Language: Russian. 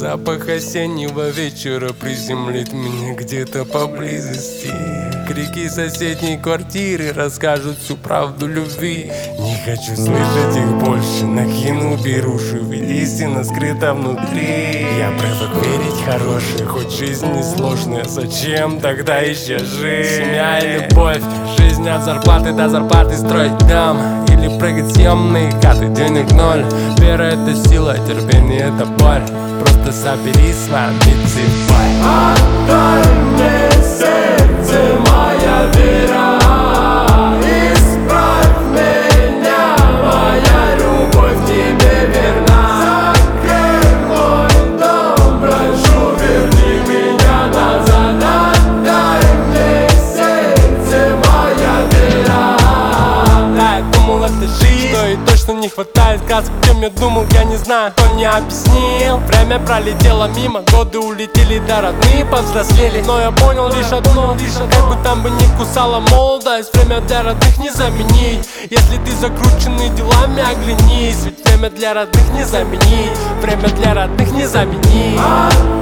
Запах осеннего вечера приземлит меня где-то поблизости. Крики соседней квартиры расскажут всю правду любви. Не хочу слышать их больше, накину беруши, ведь истина скрыта внутри. Я привык верить в хорошее, хоть жизнь не сложная. Зачем тогда еще жить? Семья и любовь, жизнь от зарплаты до зарплаты, строить дом или прыгать в съемные хаты. Денег ноль, вера это сила, терпение это боль. Просто собери свои амбиции в бой. Отдай мне сердце, моя вера, исправь меня, моя любовь тебе верна. Закрой мой дом, прошу, верни меня назад. Отдай мне сердце, моя вера. Да, я думал, это жизнь, что и точно не хватает сказок, кем я думал, я не знаю, кто мне объяснил. Время пролетело мимо, годы улетели, да родные повзрослели. Но я понял лишь одно, как бы там бы ни кусала молодость, время для родных не заменить. Если ты закрученный делами, оглянись, ведь время для родных не заменить. Время для родных не заменить.